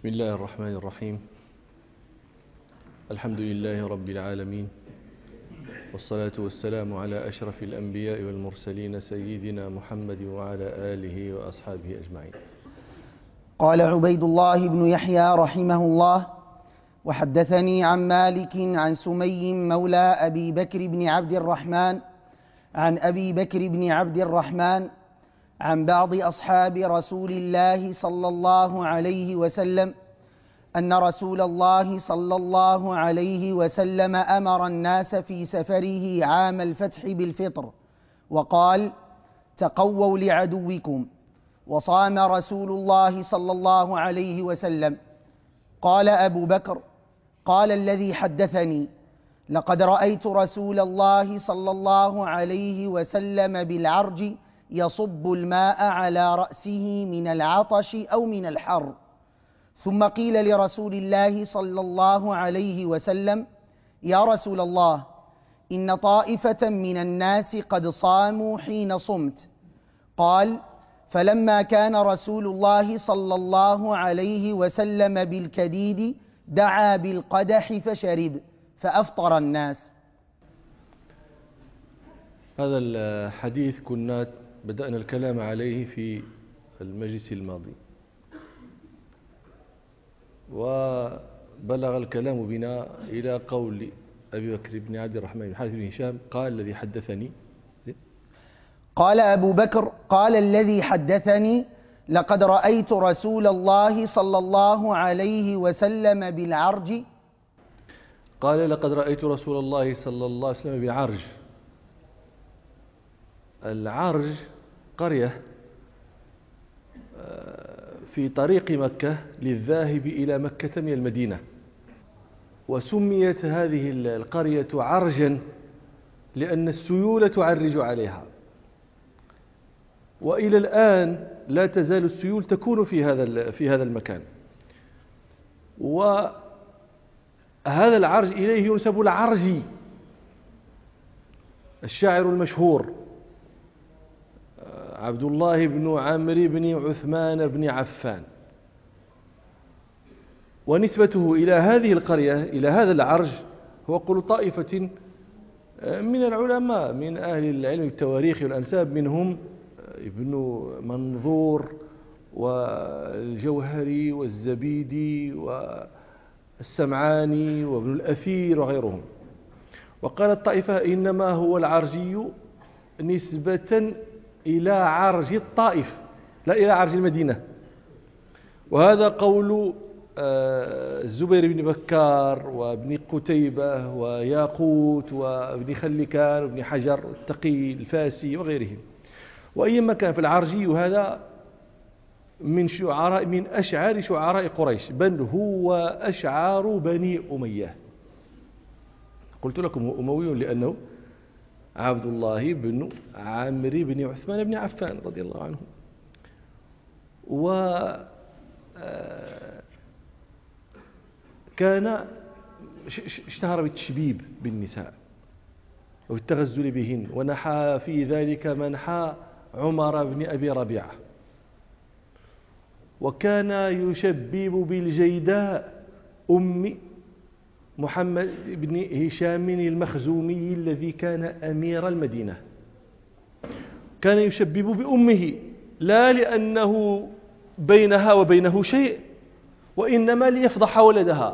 بسم الله الرحمن الرحيم. الحمد لله رب العالمين، والصلاة والسلام على أشرف الأنبياء والمرسلين سيدنا محمد وعلى آله وأصحابه أجمعين. قال عبيد الله بن يحيى رحمه الله: وحدثني عن مالك عن سمي مولى أبي بكر بن عبد الرحمن عن أبي بكر بن عبد الرحمن عن بعض أصحاب رسول الله صلى الله عليه وسلم أن رسول الله صلى الله عليه وسلم أمر الناس في سفره عام الفتح بالفطر، وقال: تقووا لعدوكم. وصام رسول الله صلى الله عليه وسلم. قال أبو بكر: قال الذي حدثني: لقد رأيت رسول الله صلى الله عليه وسلم بالعرج يصب الماء على رأسه من العطش أو من الحر. ثم قيل لرسول الله صلى الله عليه وسلم: يا رسول الله، إن طائفة من الناس قد صاموا حين صمت. قال: فلما كان رسول الله صلى الله عليه وسلم بالكديد دعا بالقدح فشرب، فأفطر الناس. هذا الحديث كنا بدأنا الكلام عليه في المجلس الماضي، وبلغ الكلام بنا إلى قول أبي بكر بن عبد الرحمن بن حارث بن هشام: قال الذي حدثني. قال أبو بكر: قال الذي حدثني: لقد رأيت رسول الله صلى الله عليه وسلم بالعرج. قال: لقد رأيت رسول الله صلى الله عليه وسلم بالعرج. العرج قرية في طريق مكة للذاهب إلى مكة من المدينة، وسميت هذه القرية عرجا لأن السيول تعرج عليها، وإلى الآن لا تزال السيول تكون في هذا المكان. وهذا العرج إليه ينسب العرجي الشاعر المشهور عبد الله بن عمرو بن عثمان بن عفان، ونسبته إلى هذه القرية إلى هذا العرج هو قول طائفة من العلماء من أهل العلم بالتواريخ والأنساب، منهم ابن منظور والجوهري والزبيدي والسمعاني وابن الأثير وغيرهم. وقال الطائفة إنما هو العرجي نسبة إلى عرج الطائف لا إلى عرج المدينة. وهذا قول الزبير بن بكار وابن قتيبة وياقوت وابن خلكان وابن حجر التقي الفاسي وغيرهم. وأيما كان في العرجي هذا من أشعار شعراء قريش، بل هو أشعار بني أمية. قلت لكم هو أموي لأنه عبد الله بن عمرو بن عثمان بن عفان رضي الله عنه. كان اشتهر بالتشبيب بالنساء والتغزل بهن، ونحى في ذلك منحى عمر بن أبي ربيعة. وكان يشبب بالجيداء أم محمد بن هشام المخزومي الذي كان أمير المدينة. كان يشبب بأمه لا لأنه بينها وبينه شيء، وإنما ليفضح ولدها.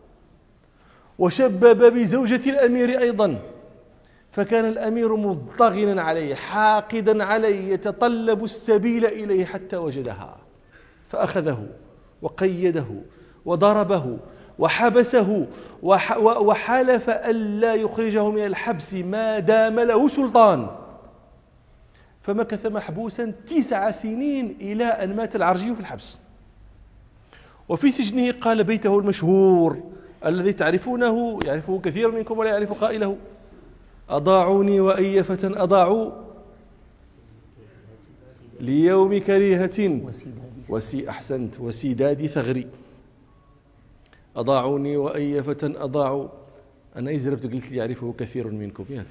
وشبب بزوجة الأمير أيضا، فكان الأمير مضطغنا عليه حاقدا عليه يتطلب السبيل إليه حتى وجدها، فأخذه وقيده وضربه وحبسه وحلف ألا يخرجه من الحبس ما دام له سلطان، فمكث محبوسا 9 سنين إلى أن مات العرجي في الحبس. وفي سجنه قال بيته المشهور الذي تعرفونه، يعرفه كثير منكم ولا يعرف قائله: أضاعوني وأي فتى أضاعوا ليوم كريهة أحسنت وسداد ثغري. أضاعوني وأي فتى أضاعوا. أنا إذا قلت لي يعرفه كثير منكم يعني.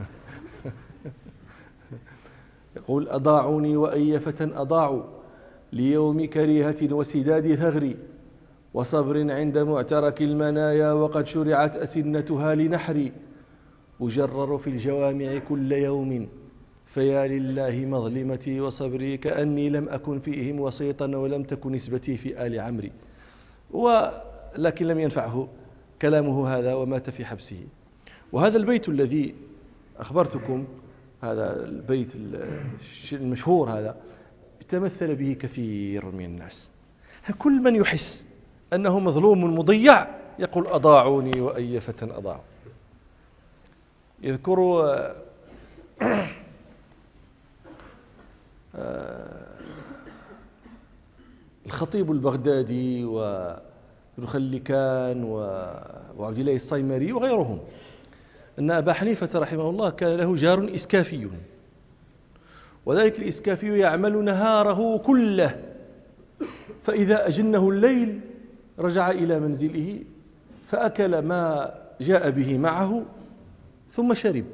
يقول: أضاعوني وأي فتى أضاعوا ليوم كريهة وسداد ثغر وصبر عند معترك المنايا وقد شرعت أسنتها لنحر أجرر في الجوامع كل يوم فيا لله مظلمتي وصبري كأني لم أكن فيهم وسيطا ولم تكن نسبتي في آل عمري. ولكن لم ينفعه كلامه هذا ومات في حبسه. وهذا البيت الذي أخبرتكم، هذا البيت المشهور هذا، تمثل به كثير من الناس. كل من يحس أنه مظلوم مضيع يقول أضاعوني وأي فتى أضاعوا. يذكر الخطيب البغدادي وابن خلكان وعبد الله الصيمري وغيرهم أن أبا حنيفة رحمه الله كان له جار إسكافي، وذلك الإسكافي يعمل نهاره كله، فإذا أجنه الليل رجع إلى منزله فأكل ما جاء به معه ثم شرب،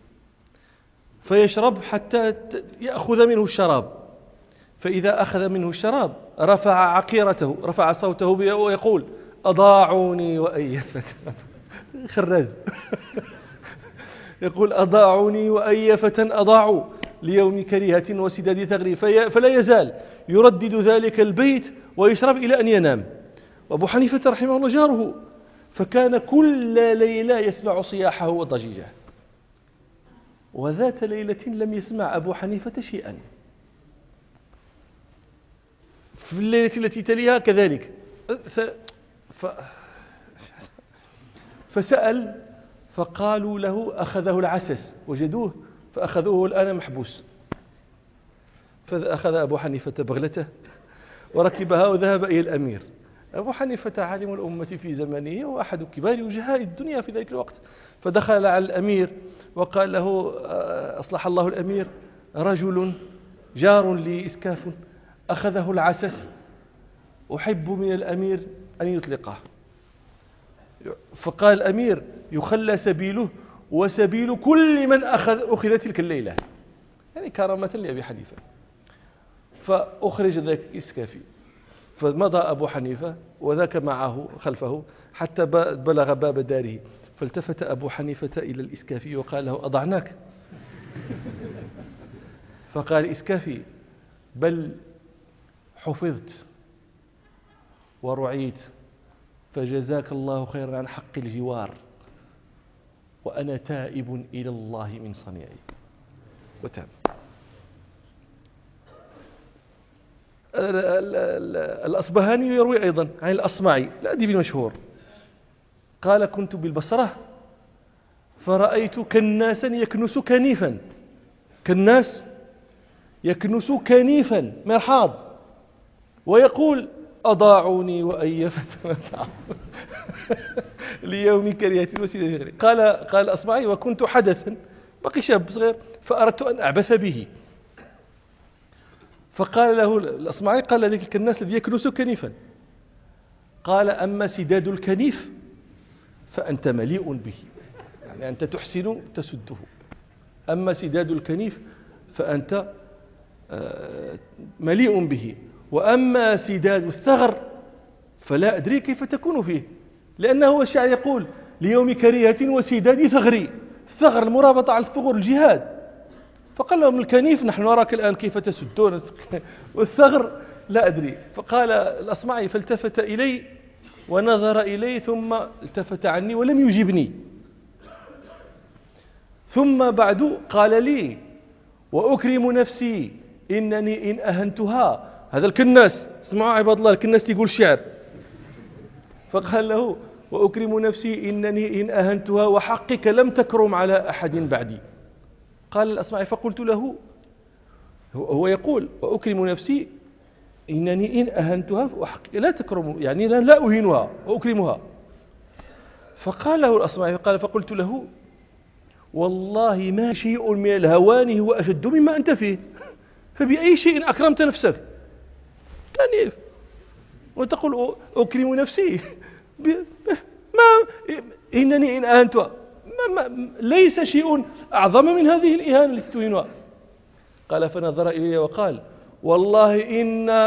فيشرب حتى يأخذ منه الشراب، فإذا أخذ منه الشراب رفع عقيرته، رفع صوته ويقول أضاعوني وأي فتى خراز يقول أضاعوني وأي فتى أضاعوا ليوم كريهة وسداد ثغري، فلا يزال يردد ذلك البيت ويشرب إلى أن ينام. وأبو حنيفة رحمه الله جاره، فكان كل ليلة يسمع صياحه وضجيجه. وذات ليلة لم يسمع أبو حنيفة شيئا. في الليلة التي تليها كذلك فسأل فقالوا له أخذه العسس، وجدوه فأخذوه الآن محبوس. فأخذ أبو حنيفة بغلته وركبها وذهب إلى الأمير. أبو حنيفة عالم الأمة في زمنه وأحد كبار وجهاء الدنيا في ذلك الوقت، فدخل على الأمير وقال له أصلح الله الأمير، رجل جار لي إسكاف أخذه العسس، أحب من الأمير أن يطلقه. فقال الأمير يخلى سبيله وسبيل كل من أخذ تلك الليلة، يعني كرامة لأبي حنيفة. فأخرج ذاك الإسكافي، فمضى أبو حنيفة وذاك معه خلفه حتى بلغ باب داره، فالتفت أبو حنيفة إلى الإسكافي وقال له أضعناك؟ فقال الإسكافي بل حفظت ورعيت، فجزاك الله خيرا عن حق الجوار، وأنا تائب إلى الله من صنيعي. وتاب. الأصبهاني يروي أيضا عن الأصمعي الأديب المشهور قال كنت بالبصرة فرأيت كناسا يكنس كنيفا، كناس يكنس كنيفا مرحاض ويقول أضاعوني وأي فتى ليوم كريهة وسداد. قال الأصمعي وكنت حدثا بقي شاب صغير فأردت أن أعبث به، فقال له الأصمعي قال ذلك الكناس الذي يكنس كنيفا، قال أما سداد الكنيف فأنت مليء به، يعني أنت تحسن تسده، أما سداد الكنيف فأنت مليء به، وأما سداد الثغر فلا أدري كيف تكون فيه، لأنه هو الشاعر يقول ليوم كريهة وسداد ثغري، الثغر المرابطة على الثغر الجهاد، فقال لهم الكنيف نحن نراك الآن كيف تسدون، والثغر لا أدري. فقال الأصمعي فالتفت إلي ونظر إلي ثم التفت عني ولم يجبني، ثم بعد قال لي وأكرم نفسي إنني إن أهنتها، هذا الكناس اسمعوا عباد الله، الكناس يقول شعر، فقال له وأكرم نفسي إنني إن أهنتها وحقك لم تكرم على أحد بعدي. قال الأصمعي فقلت له، هو يقول وأكرم نفسي إنني إن أهنتها وحقك لا تكرم، يعني لا أهينها وأكرمها. فقال له الأصمعي فقلت له والله ما شيء من الهوان هو أشد مما أنت فيه، فبأي شيء أكرمت نفسك؟ يعني وتقول أكرم نفسي ما إنني إن أهنتها، ليس شيء أعظم من هذه الإهانة التي تهينها. قال فنظر إلي وقال والله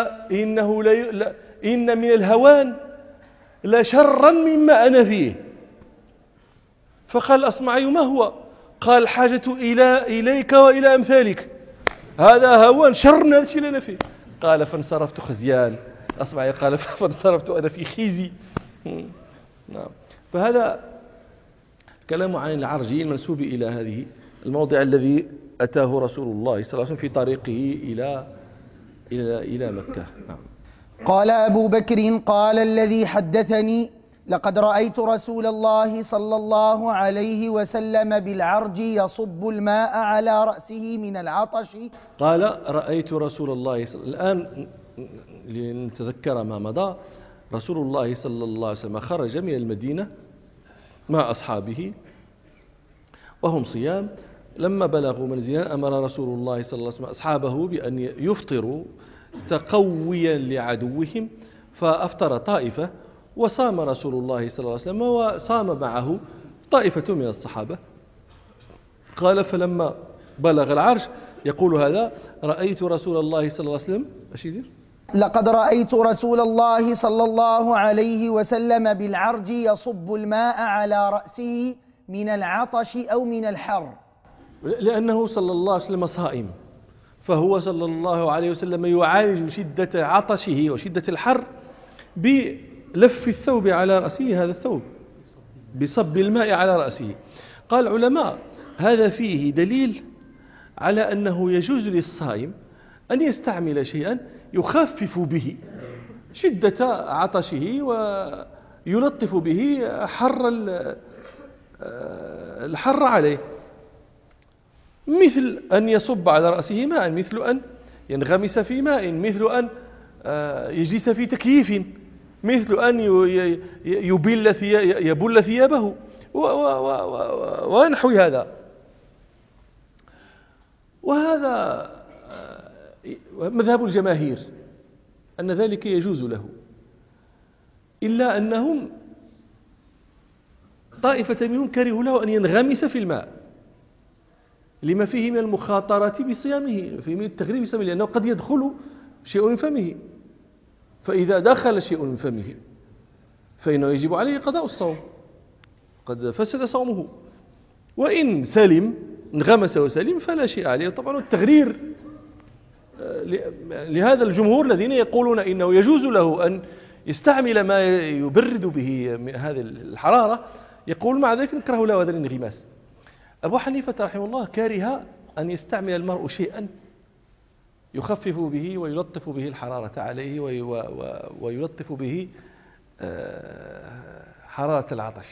إن من الهوان لشرا مما أنا فيه. فقال الأصمعي: ما هو؟ قال: حاجة إليك وإلى أمثالك، هذا هوان شر من هذا الشيء اللي أنا فيه. قال: فانصرفت خزيان. الأصمعي قال: فانصرفت أنا في خزي. نعم. فهذا كلام عن العرجي المنسوب إلى هذه الموضع الذي أتاه رسول الله صلى الله عليه وسلم في طريقه إلى مكة. نعم. قال أبو بكر: قال الذي حدثني: لقد رأيت رسول الله صلى الله عليه وسلم بالعرج يصب الماء على رأسه من العطش. قال: رأيت رسول الله الآن لنتذكر ما مضى. رسول الله صلى الله عليه وسلم خرج من المدينة مع أصحابه وهم صيام. لما بلغوا منزلا أمر رسول الله صلى الله عليه وسلم أصحابه بأن يفطروا تقويا لعدوهم، فأفطر طائفة وصام رسول الله صلى الله عليه وسلم وصام معه طائفة من الصحابة. قال: فلما بلغ العرش يقول هذا: رأيت رسول الله صلى الله عليه وسلم لقد رأيت رسول الله صلى الله عليه وسلم بالعرج يصب الماء على رأسه من العطش أو من الحر، لأنه صلى الله عليه وسلم صائم، فهو صلى الله عليه وسلم يعالج شدة عطشه وشدة الحر بلف الثوب على رأسه، هذا الثوب بصب الماء على رأسه. قال العلماء: هذا فيه دليل على أنه يجوز للصائم أن يستعمل شيئا يخفف به شدة عطشه ويلطف به الحر عليه، مثل أن يصب على رأسه ماء، مثل أن ينغمس في ماء، مثل أن يجلس في تكييف، مثل أن يبل ثيابه ونحو هذا. وهذا مذهب الجماهير أن ذلك يجوز له، إلا أنهم طائفة منهم كرهوا له أن ينغمس في الماء لما فيه من المخاطرة بصيامه، فيه من التغريب بصيامه، لأنه قد يدخل شيء من فمه، فإذا دخل شيء من فمه فإنه يجب عليه قضاء الصوم، قد فسد صومه. وإن سلم انغمس وسلم فلا شيء عليه. طبعا التغرير لهذا الجمهور الذين يقولون إنه يجوز له أن يستعمل ما يبرد به من هذه الحرارة، يقول مع ذلك نكره له هذا الانغماس. أبو حنيفة رحمه الله كره أن يستعمل المرء شيئا يخفف به ويلطف به الحرارة عليه ويلطف به حرارة العطش.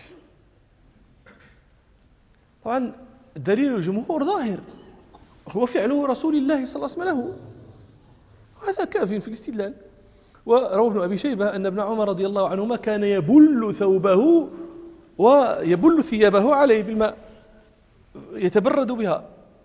طبعا دليل الجمهور ظاهر، هو فعله رسول الله صلى الله عليه وسلم له، وهذا كاف في الاستدلال. وروى ابن أبي شيبة أن ابن عمر رضي الله عنهما كان يبل ثوبه ويبل ثيابه عليه بالماء يتبرد بها.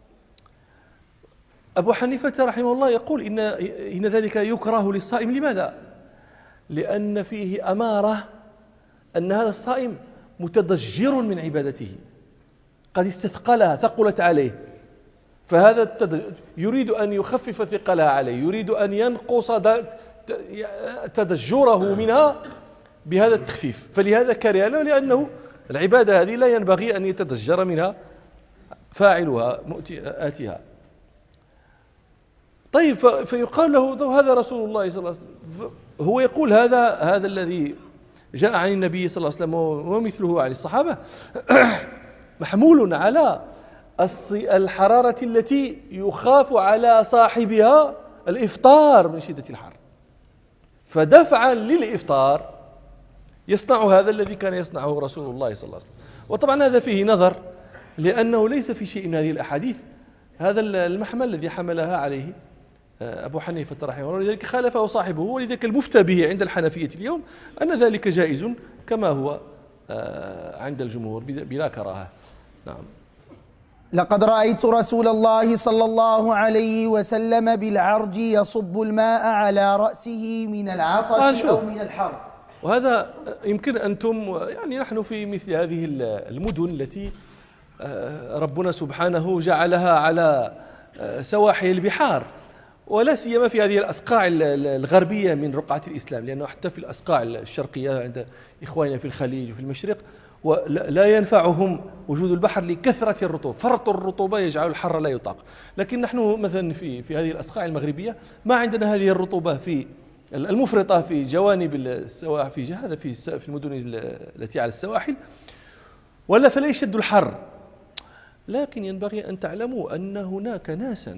أبو حنيفة رحمه الله يقول إن ذلك يكره للصائم. لماذا؟ لأن فيه أمارة أن هذا الصائم متضجر من عبادته، قد استثقلها، ثقلت عليه، فهذا يريد أن يخفف ثقلها عليه، يريد أن ينقص تضجره منها بهذا التخفيف، فلهذا كره له، لأنه العبادة هذه لا ينبغي أن يتضجر منها فاعلها آتيها. طيب، فيقال له هذا رسول الله صلى الله عليه وسلم، هو يقول هذا الذي جاء عن النبي صلى الله عليه وسلم ومثله عن الصحابة محمول على الحرارة التي يخاف على صاحبها الإفطار من شدة الحر، فدفعا للإفطار يصنع هذا الذي كان يصنعه رسول الله صلى الله عليه وسلم. وطبعا هذا فيه نظر، لأنه ليس في شيء من هذه الأحاديث هذا المحمل الذي حملها عليه أبو حنيفة رحمه الله، ولذلك خالفه صاحبه، ولذلك المفتى به عند الحنفية اليوم أن ذلك جائز كما هو عند الجمهور بلا كراهة. نعم. لقد رأيت رسول الله صلى الله عليه وسلم بالعرج يصب الماء على رأسه من العطش أو من الحر. وهذا يمكن أنتم يعني نحن في مثل هذه المدن التي ربنا سبحانه جعلها على سواحل البحار، ولا سيما في هذه الأصقاع الغربية من رقعة الإسلام، لأنه حتى في الأصقاع الشرقية عند إخواننا في الخليج وفي المشرق ولا ينفعهم وجود البحر لكثرة الرطوبة، فرط الرطوبة يجعل الحر لا يطاق. لكن نحن مثلا في هذه الأصقاع المغربية ما عندنا هذه الرطوبة في المفرطة في جوانب السواحل، هذا في المدن التي على السواحل، ولا فلا يشد الحر. لكن ينبغي أن تعلموا أن هناك ناسا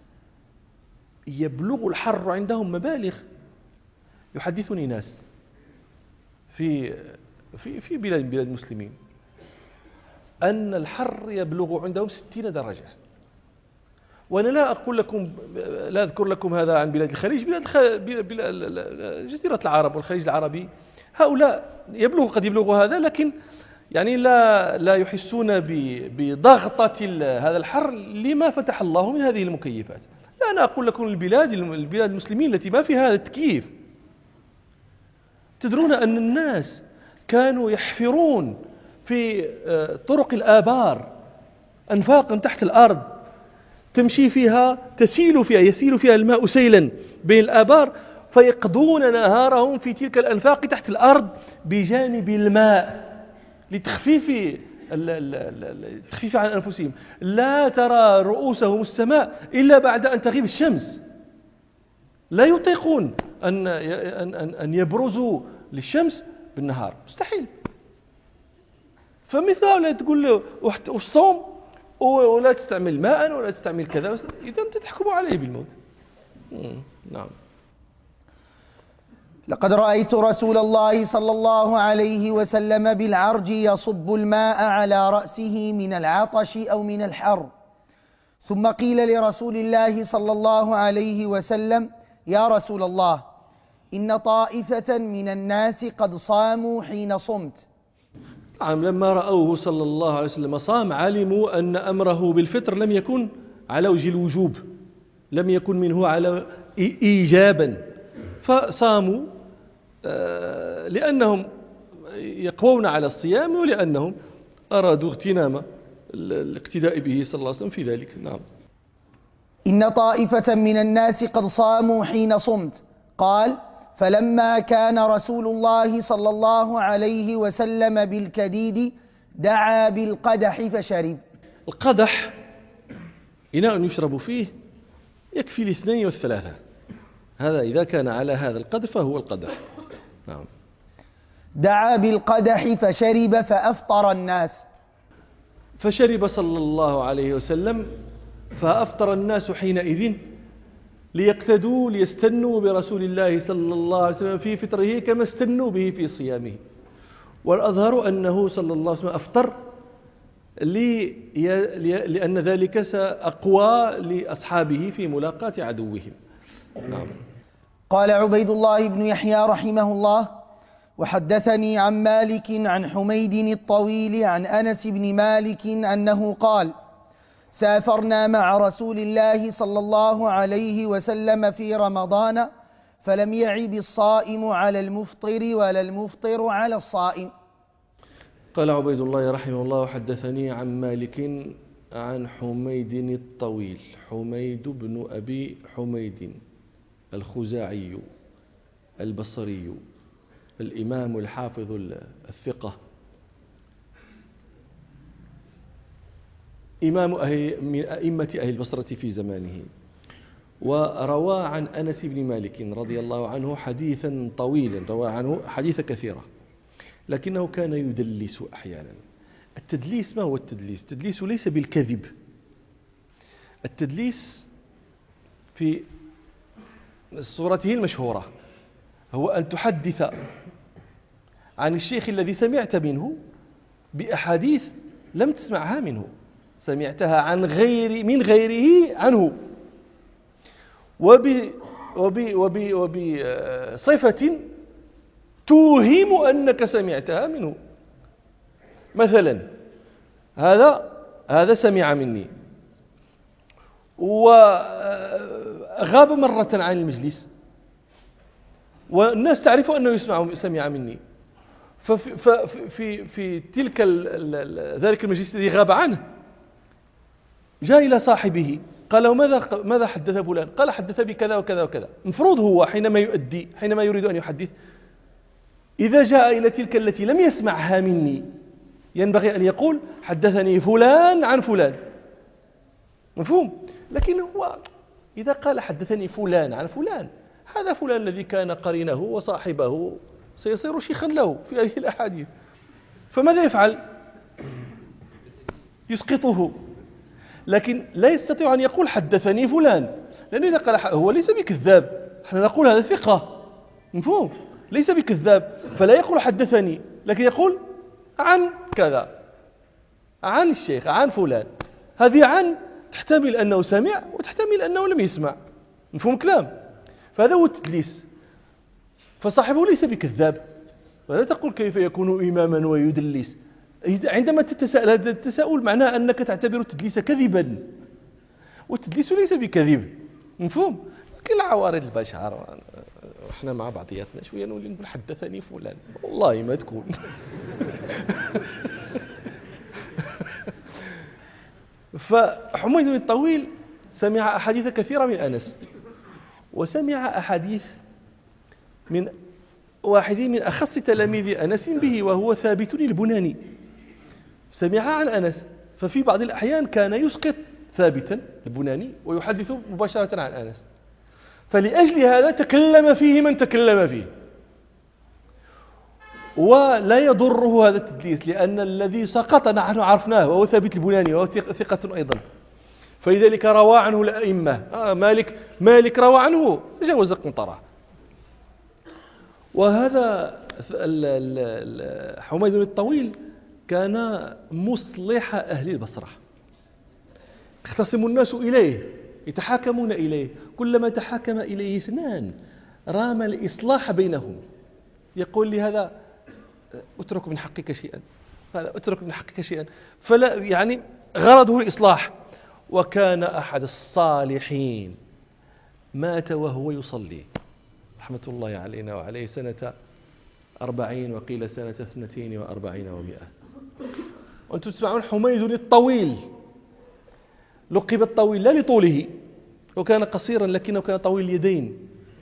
يبلغ الحر عندهم مبالغ. يحدثني ناس في بلاد المسلمين أن الحر يبلغ عندهم 60 درجة. وأنا لا أذكر لكم هذا عن بلاد الخليج، بلاد جزيرة العرب والخليج العربي، هؤلاء قد يبلغوا هذا، لكن يعني لا يحسون بضغطة هذا الحر لما فتح الله من هذه المكيفات. لا، أنا أقول لكم البلاد المسلمين التي ما فيها هذا التكييف. تدرون أن الناس كانوا يحفرون في طرق الآبار أنفاقا تحت الأرض تمشي فيها يسيل فيها الماء سيلا بين الآبار، فيقضون نهارهم في تلك الأنفاق تحت الأرض بجانب الماء لتخفيف عن أنفسهم. لا ترى رؤوسهم السماء إلا بعد أن تغيب الشمس. لا يطيقون أن يبرزوا للشمس بالنهار، مستحيل. فمثل هؤلاء تقول له والصوم ولا تستعمل ماء ولا تستعمل كذا، إذا أنت تحكم عليه بالموت. نعم. لقد رأيت رسول الله صلى الله عليه وسلم بالعرج يصب الماء على رأسه من العطش أو من الحر، ثم قيل لرسول الله صلى الله عليه وسلم: يا رسول الله، إن طائفة من الناس قد صاموا حين صمت. نعم، لما رأوه صلى الله عليه وسلم صام علموا أن أمره بالفطر لم يكن على وجه الوجوب، لم يكن منه على إيجابا، فصاموا لأنهم يقوون على الصيام ولأنهم أرادوا اغتنام الاقتداء به صلى الله عليه وسلم في ذلك. نعم. إن طائفة من الناس قد صاموا حين صمت. قال: فلما كان رسول الله صلى الله عليه وسلم بالكديد دعا بالقدح فشرب. القدح إناء يشرب فيه، يكفي الاثنين والثلاثة. هذا إذا كان على هذا القدر فهو القدح. نعم. دعا بالقدح فشرب فأفطر الناس. فشرب صلى الله عليه وسلم فأفطر الناس حينئذ ليقتدوا ليستنوا برسول الله صلى الله عليه وسلم في فطره كما استنوا به في صيامه. والأظهر أنه صلى الله عليه وسلم أفطر لأن ذلك سأقوى لأصحابه في ملاقاة عدوهم. نعم. قال عبيد الله بن يحيى رحمه الله: وحدثني عن مالك عن حميد الطويل عن أنس بن مالك أنه قال: سافرنا مع رسول الله صلى الله عليه وسلم في رمضان، فلم يعب الصائم على المفطر ولا المفطر على الصائم. قال عبيد الله رحمه الله: حدثني عن مالك عن حميد الطويل، حميد بن أبي حميد الخزاعي البصري الإمام الحافظ الثقة، إمام من أئمة أهل البصرة في زمانه، وروى عن أنس بن مالك رضي الله عنه حديثا طويلا، روى عنه حديث كثيرة، لكنه كان يدلس أحيانا. التدليس ما هو التدليس؟ التدليس ليس بالكذب. التدليس في صورته المشهورة هو أن تحدث عن الشيخ الذي سمعت منه بأحاديث لم تسمعها منه، سمعتها عن من غيره عنه، وبصفة توهم أنك سمعتها منه. مثلا هذا سمع مني وغاب مرة عن المجلس، والناس تعرف أنه سمع مني، ففي تلك ذلك المجلس الذي غاب عنه جاء إلى صاحبه قال له ماذا حدث فلان؟ قال حدث بكذا وكذا وكذا. المفروض هو حينما يريد أن يحدث إذا جاء إلى تلك التي لم يسمعها مني ينبغي أن يقول حدثني فلان عن فلان، مفهوم؟ لكن هو إذا قال حدثني فلان عن فلان، هذا فلان الذي كان قرينه وصاحبه سيصير شيخا له في هذه الأحاديث، فماذا يفعل؟ يسقطه. لكن لا يستطيع أن يقول حدثني فلان، لأنه إذا قال هو ليس بكذاب، احنا نقول هذا ثقة، مفهوم؟ ليس بكذاب، فلا يقول حدثني، لكن يقول عن كذا، عن الشيخ، عن فلان. هذه عن تحتمل أنه سمع وتحتمل أنه لم يسمع، مفهوم كلام؟ فهذا هو التدليس. فصاحبه ليس بكذاب، ولا تقول كيف يكون إماما ويدلس. عندما تتساءل هذا التساؤل معناه أنك تعتبر التدليس كذبا، والتدليس ليس بكذب، مفهوم؟ كل عوارض البشر احنا مع بعضياتنا شويه نقول حدثني فلان، والله ما تكون. فحميد بن الطويل سمع أحاديث كثيرة من أنس، وسمع أحاديث من واحد من أخص تلاميذ أنس به، وهو ثابت البناني. سمع عن أنس، ففي بعض الأحيان كان يسقط ثابتا البناني ويحدث مباشرة عن أنس، فلأجل هذا تكلم فيه من تكلم فيه. ولا يضره هذا التدليس، لأن الذي سقط نحن عرفناه وهو ثابت البناني، وهو ثقة أيضا، فلذلك روى عنه الأئمة. مالك روى عنه جاوز قنطرة. وهذا حميد بن الطويل كان مصلح أهل البصرة، يختصم الناس إليه، يتحاكمون إليه، كلما تحاكم إليه اثنان رام الإصلاح بينهم، يقول لهذا اترك من حقك شيئا، هذا اترك من حقك شيئا، فلا يعني غرضه الإصلاح. وكان أحد الصالحين مات وهو يصلي رحمة الله علينا وعليه سنة 40 وقيل سنة 42 و100. وأنتم تسمعون حميد الطويل، لقب الطويل لا لطوله، وكان قصيرا لكنه كان طويل اليدين،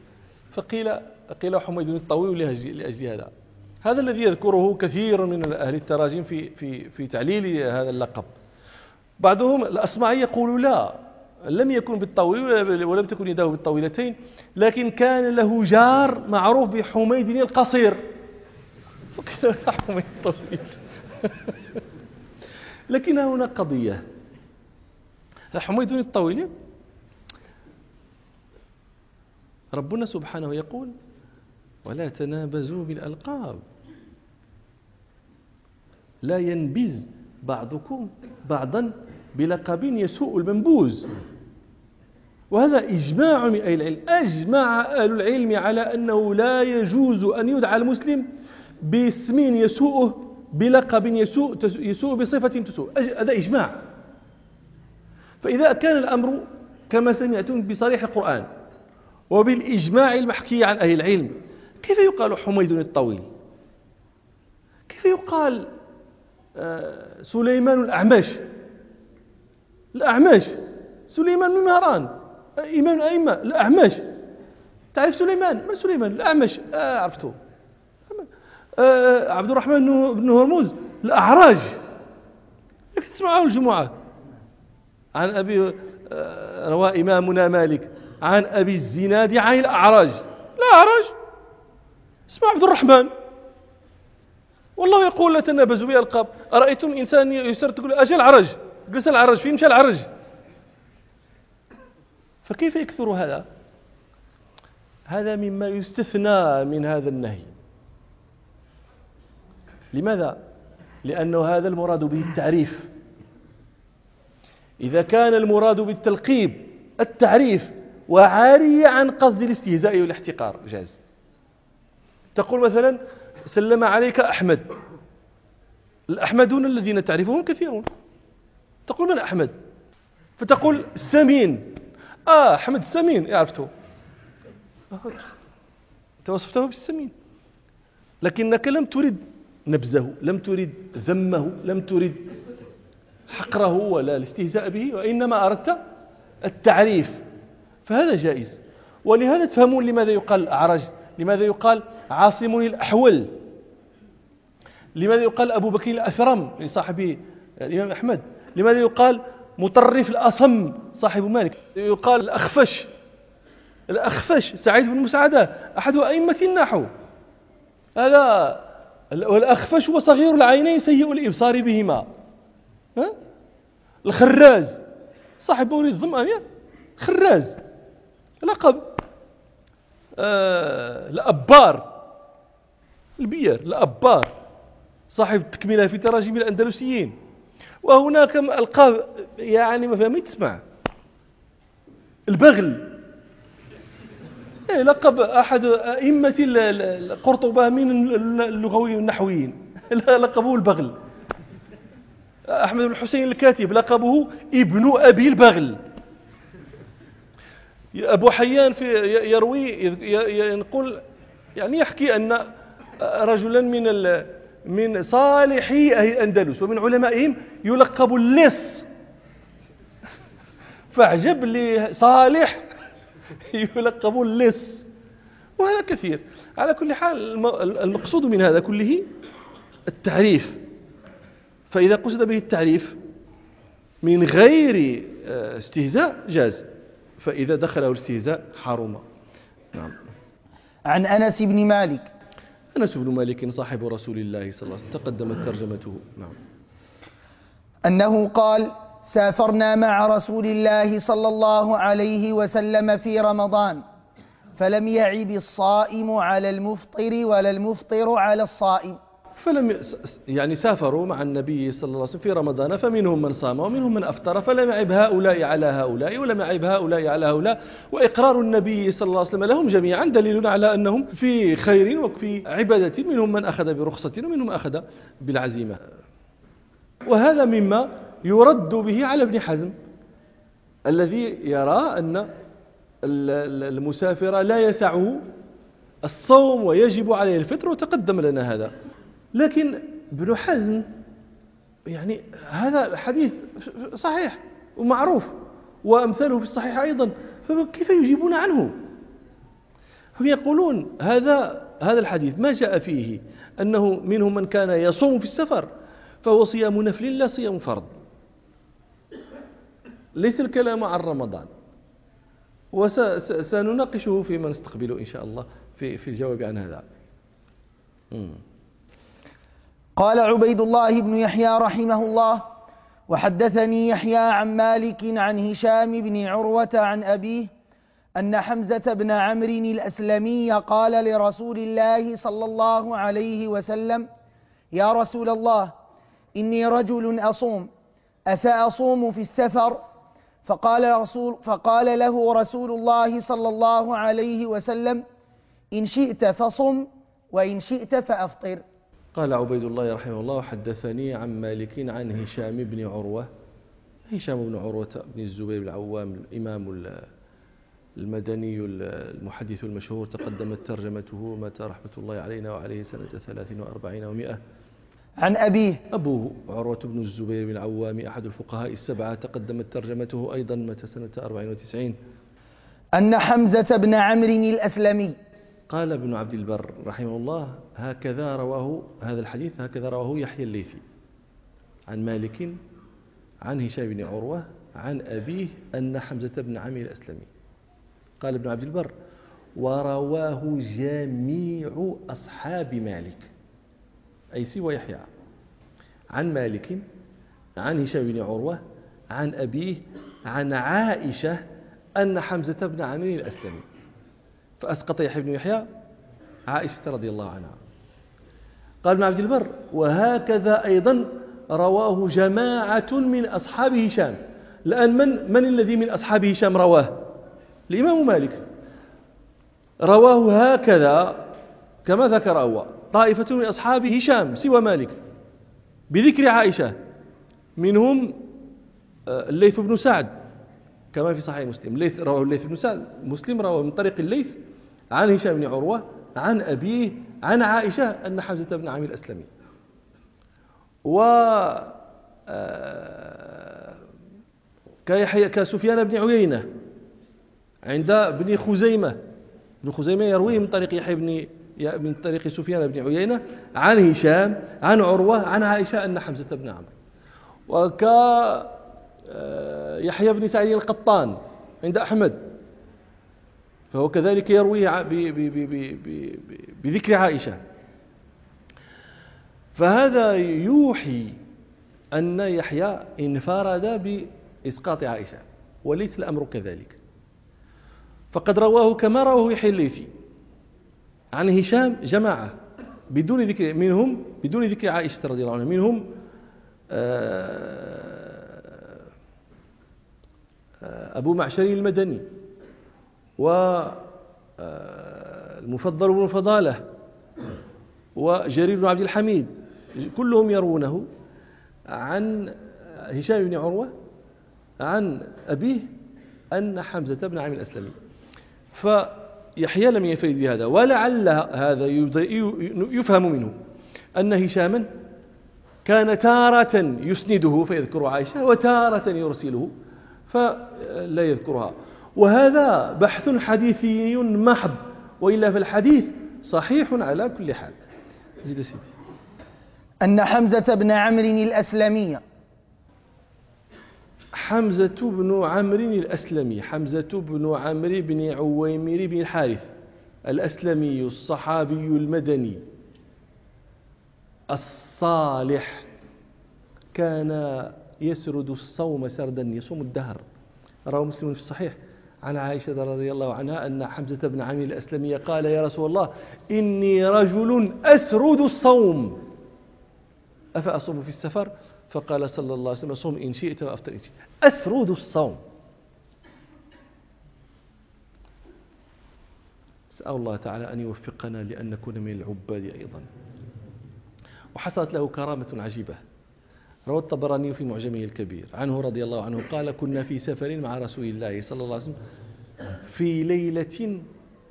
فقيل حميد الطويل لأجل هذا. هذا الذي يذكره كثير من أهل التراجم في تعليل هذا اللقب. بعضهم الأصمعي يقول لا، لم يكن بالطويل ولم تكن يداه بالطويلتين، لكن كان له جار معروف بحميد القصير، وكذا حميد الطويل. لكن هنا قضية، حميد الطويل ربنا سبحانه يقول ولا تنابزوا بالألقاب، لا ينبز بعضكم بعضا بلقب يسوء المنبوز. وهذا إجماع من أهل العلم، أجمع أهل العلم على أنه لا يجوز أن يدعى المسلم باسم يسوءه، بلقب يسوء بصفة تسوء، هذا إجماع. فإذا كان الأمر كما سمعتم بصريح القرآن وبالإجماع المحكي عن أهل العلم، كيف يقال حميد الطويل؟ كيف يقال سليمان الأعمش سليمان بن مهران إمام الأئمة الأعمش، تعرف سليمان؟ من سليمان؟ الأعمش عرفته. عبد الرحمن بن هرمز الأعراج، تسمعوا الجمعة عن أبي روى إمامنا مالك عن أبي الزناد عن الأعراج، اسمع عبد الرحمن، والله يقول لا تنابزوا بالألقاب. أرأيتم إنسان يسر تقول أجل العرج، جلس العرج، في مشى العرج، فكيف يكثر هذا؟ هذا مما يستثنى من هذا النهي. لماذا؟ لأنه هذا المراد به التعريف. إذا كان المراد بالتلقيب التعريف وعاري عن قصد الاستهزاء والاحتقار جاز. تقول مثلا سلم عليك أحمد، الأحمدون الذين تعرفهم كثيرون، تقول من أحمد؟ فتقول السمين، أحمد السمين، عرفته، توصفته بالسمين، لكنك لم ترد نبزه، لم ترد ذمه، لم ترد حقره ولا الاستهزاء به، وإنما أردت التعريف فهذا جائز. ولهذا تفهمون لماذا يقال أعرج، لماذا يقال عاصم الأحول، لماذا يقال أبو بكر الأثرم لصاحب الإمام أحمد، لماذا يقال مطرف الأصم صاحب مالك، يقال الأخفش سعيد بن مسعدة أحد أئمة النحو، هذا والأخفش هو صغير العينين سيء الإبصار بهما. الخراز صاحب مولد الظمآن خراز لقب. الأبار البير، الأبار صاحب التكملة في تراجم الأندلسيين. وهناك ألقاب يعني ما فهمت تسمع. البغل لقب أحد أئمة القرطبة من اللغويين والنحويين لقبه البغل. أحمد بن حسين الكاتب لقبه ابن أبي البغل. أبو حيان يروي ينقل يعني يحكي أن رجلا من صالحي أهل الأندلس ومن علمائهم يلقب اللص، فأعجب لي صالح يلقب اللص، وهذا كثير. على كل حال المقصود من هذا كله التعريف، فإذا قصد به التعريف من غير استهزاء جاز، فإذا دخله الاستهزاء حرم. نعم. عن أنس بن مالك. أنس بن مالك صاحب رسول الله صلى الله عليه وسلم تقدمت ترجمته. نعم. أنه قال: سافرنا مع رسول الله صلى الله عليه وسلم في رمضان، فلم يعب الصائم على المفطر ولا المفطر على الصائم. يعني سافروا مع النبي صلى الله عليه وسلم في رمضان، فمنهم من صام ومنهم من أفطر، فلم يعب هؤلاء على هؤلاء ولم يعب هؤلاء على هؤلاء، وإقرار النبي صلى الله عليه وسلم لهم جميعا دليل على أنهم في خير وفي عبادة، منهم من أخذ برخصة ومنهم من أخذ بالعزيمة. وهذا مما يرد به على ابن حزم الذي يرى أن المسافر لا يسعه الصوم ويجب عليه الفطر، وتقدم لنا هذا. لكن ابن حزم يعني هذا الحديث صحيح ومعروف وأمثاله في الصحيح أيضا، فكيف يجيبون عنه؟ هم يقولون هذا الحديث ما جاء فيه أنه منهم من كان يصوم في السفر فهو صيام نفل لا صيام فرض، ليس الكلام عن رمضان، وسنناقشه فيما نستقبله إن شاء الله في الجواب عن هذا. قال عبيد الله بن يحيى رحمه الله: وحدثني يحيى عن مالك عن هشام بن عروة عن أبيه أن حمزة بن عمرو الأسلمي قال لرسول الله صلى الله عليه وسلم: يا رسول الله، إني رجل أصوم، أفأصوم في السفر؟ فقال له رسول الله صلى الله عليه وسلم: إن شئت فصم وإن شئت فأفطر. قال عبيد الله رحمه الله: حدثني عن مالك عن هشام بن عروة. هشام بن عروة بن الزبير بن العوام الإمام المدني المحدث المشهور، تقدمت ترجمته مات رحمة الله علينا وعليه سنة 43 و100. عن أبيه أبوه عروة بن الزبير بن العوام أحد الفقهاء السبعة، تقدمت ترجمته أيضا مات سنة 94. أن حمزة بن عمرو الأسلمي. قال ابن عبد البر رحمه الله: هكذا رواه هذا الحديث، هكذا رواه يحيى الليثي عن مالك عن هشام بن عروة عن أبيه أن حمزة بن عمرو الأسلمي. قال ابن عبد البر: ورواه جميع أصحاب مالك، أي سوى يحيى، عن مالك عن هشام بن عروة عن أبيه عن عائشة أن حمزة بن عمرو الأسلمي، فأسقط يحيى بن يحيى عائشة رضي الله عنها. قال ابن عبد البر: وهكذا أيضا رواه جماعة من أصحاب هشام. الآن من الذي من أصحاب هشام رواه؟ الإمام مالك رواه هكذا كما ذكر هو. طائفة من أصحاب هشام سوى مالك بذكر عائشة، منهم الليث بن سعد كما في صحيح مسلم، رواه الليث بن سعد، مسلم رواه من طريق الليث عن هشام بن عروة عن أبيه عن عائشة أن حمزة بن عمرو الأسلمي. و كسفيان بن عيينة عند ابن خزيمة. ابن خزيمة يرويه من طريق من طريق سفيان بن عيينة عن هشام عن عروة عن عائشة أن حمزة بن عمرو. يحيى بن سعيد القطان عند أحمد، فهو كذلك يرويه بذكر عائشة. فهذا يوحي أن يحيى انفرد بإسقاط عائشة، وليس الأمر كذلك. فقد رواه كما رواه يحيى الليثي عن هشام جماعة بدون ذكر عائشة رضي الله عنها، منهم أبو معشر المدني والمفضل بن فضالة وجرير بن عبد الحميد، كلهم يروونه عن هشام بن عروة عن أبيه أن حمزة بن عامر الأسلمي. فيحيى لم يفرد بهذا، ولعل هذا يفهم منه أن هشاما كان تارة يسنده فيذكر عائشة وتارة يرسله فلا يذكرها، وهذا بحث حديثي محض، وإلا في الحديث صحيح على كل حال. زيد سيدي. أن حمزة بن عمرو الأسلمي، حمزة بن عمرو الأسلمي، حمزة بن عمرو بن عويمر بن الحارث الأسلمي الصحابي المدني الصالح، كان يسرد الصوم سردا يصوم الدهر. رواه مسلم في الصحيح عن عائشة رضي الله عنها أن حمزة بن عمرو الأسلمي قال: يا رسول الله إني رجل أسرد الصوم أفأصوم في السفر؟ فقال صلى الله عليه وسلم: صوم إن شئت وأفطر إن شئت. أسرد الصوم. أسأل الله تعالى أن يوفقنا لأن نكون من العباد أيضا. وحصلت له كرامة عجيبة، روى الطبراني في معجمه الكبير عنه رضي الله عنه قال: كنا في سفر مع رسول الله صلى الله عليه وسلم في ليلة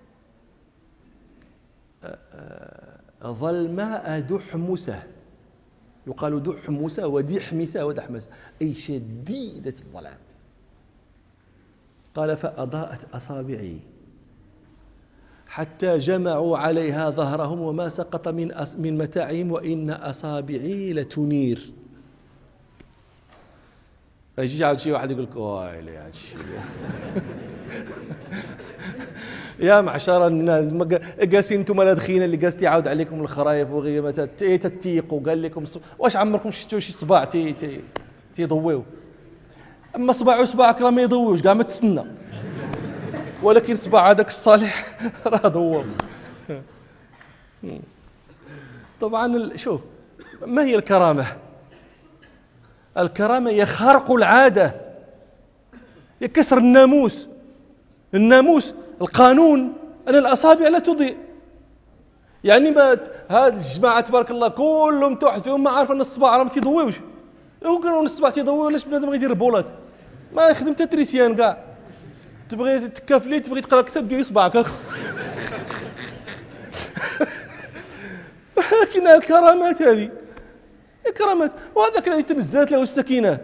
ظلماء دحمسة، يقال دحمسة ودحمسة ودحمسة، أي شديدة الظلام. قال: فأضاءت أصابعي حتى جمعوا عليها ظهرهم وما سقط من متاعهم وإن أصابعي لتنير. فيجي عاد شي واحد يقول لك: وايلي هذا الشيء يا معشر الناس جالسين انتم لا دخينا اللي جالس يعاود عليكم الخرايف وغيمات تتيقوا، قال لكم واش عمركم شفتوا شي صباع تيضويو؟ اما صباعك راه ما يضويوش كاع، ما تستنى، ولكن صباع هذاك الصالح راه ضوى. طبعا شوف، ما هي الكرامة؟ الكرامة هي خرق العادة، هي كسر الناموس القانون أن الأصابع لا تضيء. يعني ما هذه الجماعة تبارك الله كلهم توحد فيهم ما عارف أن الصباع راه ما تيضويوش، يمكن أن الصباع تيضوي، ولاش بنادم غيدير البولات ما يخدم تتريسيان كاع. تبغي تكافلي، تبغي تقرا كتاب ديري صباعك لكن الكرامات هذه الكرامات، وهذاك الذي تنزلت له السكينة.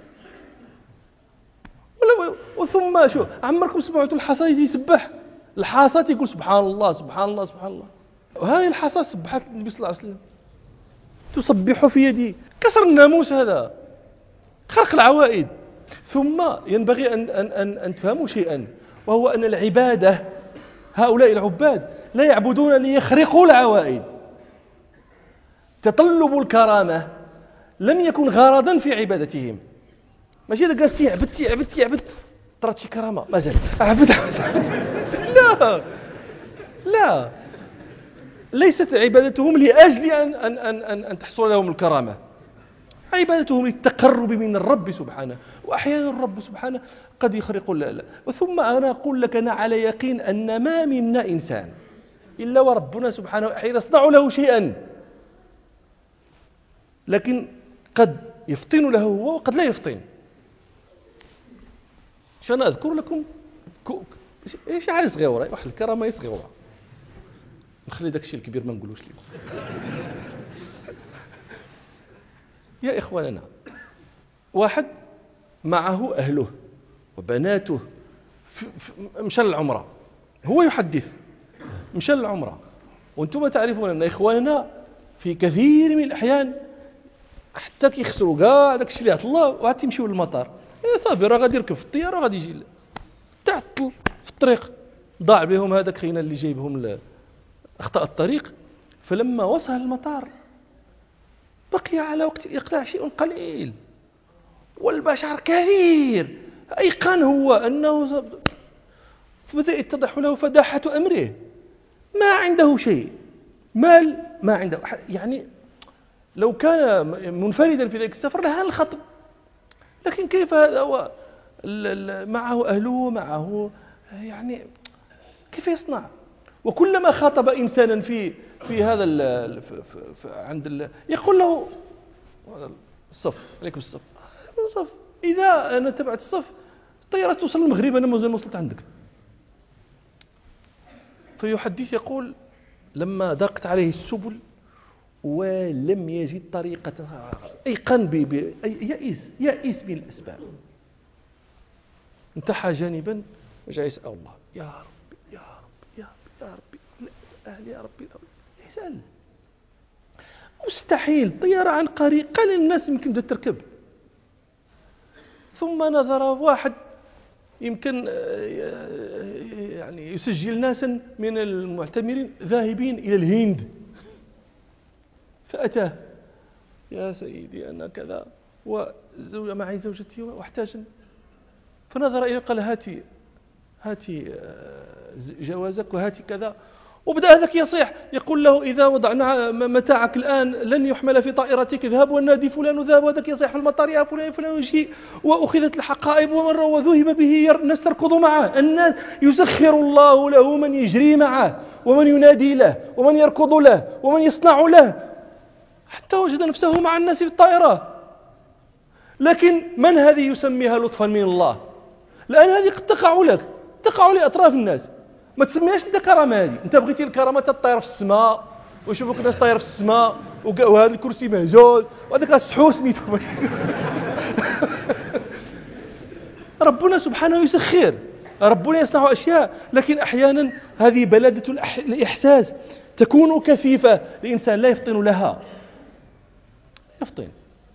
وثم شو عمركم سمعتوا الحصى يسبح؟ الحصى يقول سبحان الله سبحان الله سبحان الله. وهذه الحصى سبحت النبي صلى الله عليه وسلم، تسبح في يدي. كسر الناموس هذا، خرق العوائد. ثم ينبغي أن تفهموا شيئا، وهو أن العبادة، هؤلاء العباد لا يعبدون ليخرقوا العوائد. تطلب الكرامة لم يكن غرضا في عبادتهم. ماشي إذا قالت يعبد طرات شي كرامة مازال عبد لا، ليست عبادتهم لأجل أن تحصل لهم الكرامة، عبادتهم للتقرب من الرب سبحانه. وأحيانا الرب سبحانه قد يخرق لا. وثم أنا أقول لك أنا على يقين أن ما منا إنسان إلا وربنا سبحانه أحيانا يصنع له شيئا، لكن قد يفطن له هو وقد لا يفطن. عشان أذكر لكم إيش عايز صغيرة، واحد الكرامة صغيرة، نخلي داك الشيء الكبير ما نقولوش لكم. يا إخواننا، واحد معه أهله وبناته مشى للعمرة، هو يحدث مشى للعمرة، وانتم تعرفون أن إخواننا في كثير من الأحيان حتى كيخسروا كاع داك الشيء اللي عطى الله وعاد تيمشيو للمطار، صافي راه غادي يركب في الطيارة وغادي يجي تعطل في الطريق، ضاع بهم هذاك خينا اللي جايبهم أخطأ الطريق. فلما وصل المطار بقي على وقت الإقلاع شيء قليل والبشر كثير، أيقن هو أنه فبدأ يتضح له فداحة أمره، ما عنده شيء، مال ما عنده، يعني لو كان منفردا في ذلك السفر لهان الخطب، لكن كيف هذا هو معه أهله معه، يعني كيف يصنع؟ وكلما خاطب إنسانا في هذا عند يقول له الصف عليكم الصف، إذا أنا تبعت الصف الطيارة توصل المغرب أنا ما وصلت عندك. فيحدث يقول لما ضاقت عليه السبل ولم يجد طريقة، أيقن يئس من الأسباب، انتحى جانبا وجاء يسأل الله يا ربي يا ربي يا ربي أهلي يا ربي، يسأل مستحيل طيارة عن قريب قليل الناس يمكن تركب. ثم نظر واحد يمكن يعني يسجل ناسا من المعتمرين ذاهبين إلى الهند، فأتاه يا سيدي أنا كذا معي زوجتي واحتاج، فنظر إليه قال هاتي جوازك وهاتي كذا، وبدأ هذاك يصيح يقول له إذا وضعنا متاعك الآن لن يحمل في طائرتك، اذهب والنادي فلان ذهب، وهذاك يصيح في المطار يا فلان فلان يجي، وأخذت الحقائب وذهب به، الناس تركض معه، الناس يسخر الله له من يجري معه ومن ينادي له ومن يركض له ومن يصنع له، حتى وجد نفسه مع الناس في الطائرة. لكن من هذه يسميها لطفا من الله؟ لأن هذه قد تقع لأطراف الناس، ما تسميهاش انت كرامه. هذه انت بغيتي الكرامه تطير في السماء ويشوفوك الناس طاير في السماء وهذا الكرسي مهزوز وهذاك السحو سميتو. ربنا سبحانه يسخر، ربنا يصنع اشياء، لكن احيانا هذه بلده الاحساس تكون كثيفه، الانسان لا يفطن لها، يفطن.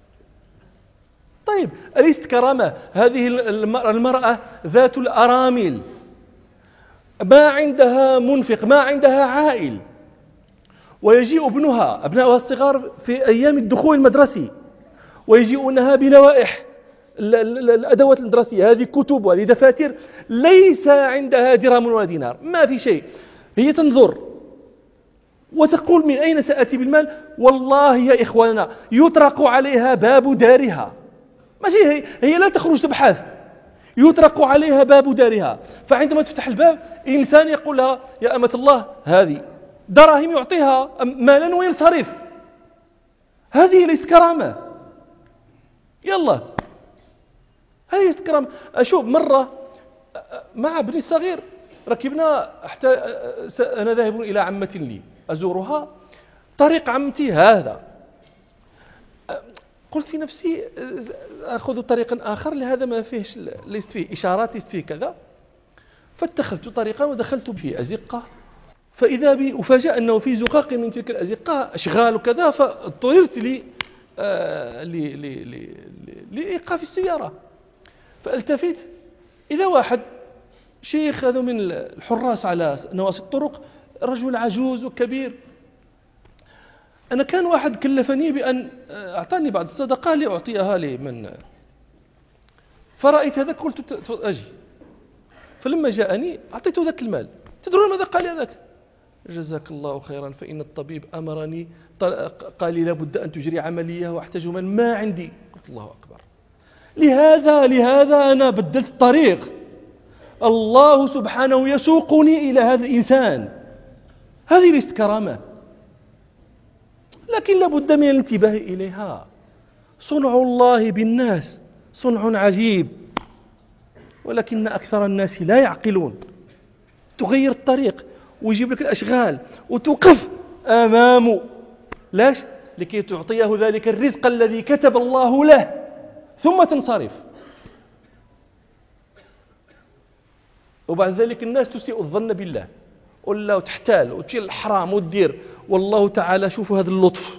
طيب أليست كرامه هذه المراه ذات الارامل، ما عندها منفق، ما عندها عائل، ويجيء أبناؤها الصغار في أيام الدخول المدرسي ويجيئونها بلوائح الأدوات المدرسية، هذه كتب وهذه دفاتر، ليس عندها درهم ولا دينار، ما في شيء، هي تنظر وتقول من أين سأتي بالمال؟ والله يا إخواننا يطرق عليها باب دارها، ماشي هي لا تخرج تبحث، يطرق عليها باب دارها، فعندما تفتح الباب إنسان يقول لها يا أمة الله هذه دراهم، يعطيها مالا وينصرف. هذه ليست كرامة، يلا هذه ليست كرامة. أشوف مرة مع ابني الصغير ركبنا، حتى أنا ذاهب إلى عمة لي أزورها، طريق عمتي هذا، قلت في نفسي أخذ طريقا آخر لهذا، ما فيهش ليست فيه إشارات، ليست فيه كذا، فاتخذت طريقا ودخلت في أزقة، فإذا بي أفاجأ أنه في زقاق من تلك الأزقة أشغال وكذا، فاضطررت لإيقاف السيارة، فالتفت إذا واحد شيخ هذا من الحراس على نواصي الطرق، رجل عجوز وكبير. أنا كان واحد كلفني بأن أعطاني بعض الصدقة لأعطيها لمن، فرأيت هذا قلت أجي، فلما جاءني أعطيته ذاك المال. تدرون ماذا قال لي هذاك؟ جزاك الله خيرا، فإن الطبيب أمرني، قال لي لابد أن تجري عملية وأحتاج من ما عندي. قلت الله أكبر، لهذا أنا بدلت الطريق، الله سبحانه يسوقني إلى هذا الإنسان. هذه ليست كرامة، لكن لابد من الانتباه إليها. صنع الله بالناس صنع عجيب، ولكن أكثر الناس لا يعقلون. تغير الطريق ويجيب لك الأشغال وتوقف أمامه، لاش؟ لكي تعطيه ذلك الرزق الذي كتب الله له، ثم تنصرف. وبعد ذلك الناس تسيء الظن بالله ولا وتحتال وتشيل الحرام وتدير. والله تعالى شوفوا هذا اللطف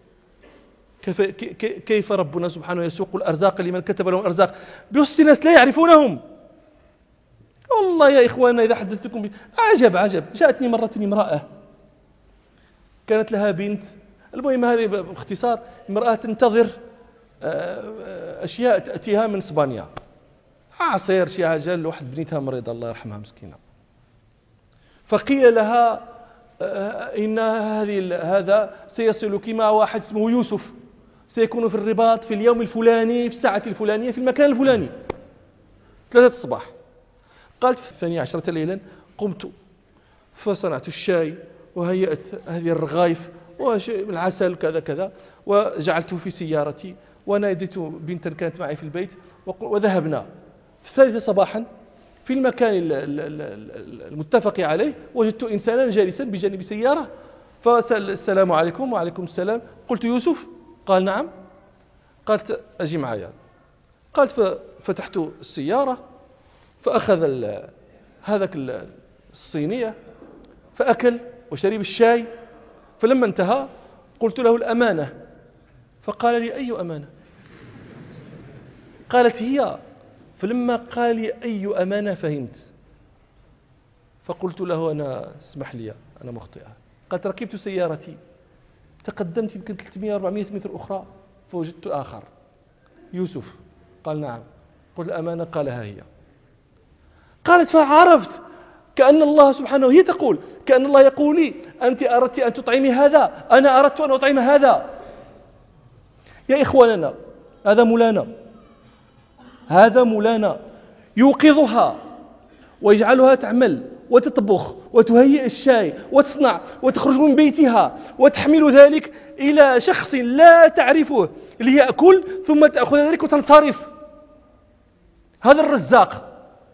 كيف ربنا سبحانه يسوق الأرزاق لمن كتب لهم الأرزاق بوسط ناس لا يعرفونهم. والله يا إخواننا إذا حدثتكم عجب جاءتني مرة امرأة كانت لها بنت. المهم هذه باختصار امرأة تنتظر أشياء تأتيها من إسبانيا، عصير شي حاجة لواحد بنتها مريضة الله يرحمها مسكينة. فقيل لها إن هذا سيصلك مع واحد اسمه يوسف، سيكون في الرباط في اليوم الفلاني في الساعة الفلانية في المكان الفلاني 3 الصباح. قالت في 12 ليلا قمت فصنعت الشاي وهيأت هذه الرغايف والعسل كذا كذا وجعلته في سيارتي وناديت بنتا كانت معي في البيت وذهبنا. في 3 صباحا في المكان المتفق عليه وجدت إنسانا جالسا بجانب سيارة فسأل السلام عليكم. وعليكم السلام. قلت يوسف؟ قال نعم. قالت أجي معايا. قالت ففتحت السيارة فأخذ هذاك الصينية فأكل وشرب الشاي. فلما انتهى قلت له الأمانة. فقال لي أي أمانة؟ قالت هي. فلما قال لي أي أمانة فهمت. فقلت له أنا اسمح لي أنا مخطئة. قالت ركبت سيارتي تقدمت يمكن 300-400 متر أخرى فوجدت آخر يوسف. قال نعم. قلت الأمانة؟ قال ها هي. قالت فعرفت كأن الله سبحانه هي تقول كأن الله يقول لي أنت أردت أن تطعمي هذا أنا أردت أن أطعم هذا. يا إخواننا هذا مولانا يوقظها ويجعلها تعمل وتطبخ وتهيئ الشاي وتصنع وتخرج من بيتها وتحمل ذلك إلى شخص لا تعرفه ليأكل ثم تأخذ ذلك وتنصرف. هذا الرزاق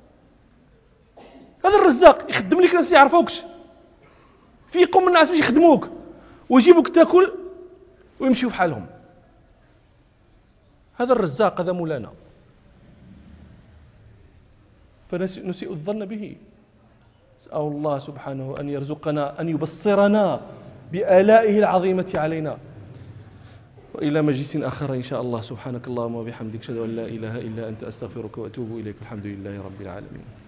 يخدم لك ناس ما يعرفوكش في قوم الناس باش يخدموك ويجيبوك تاكل ويمشيوا في حالهم. هذا الرزاق هذا مولانا فنسيء الظن به. أسأل الله سبحانه أن يرزقنا أن يبصرنا بآلائه العظيمة علينا. وإلى مجلس آخر إن شاء الله. سبحانك اللهم وبحمدك أشهد أن لا إله إلا أنت أستغفرك وأتوب إليك. الحمد لله رب العالمين.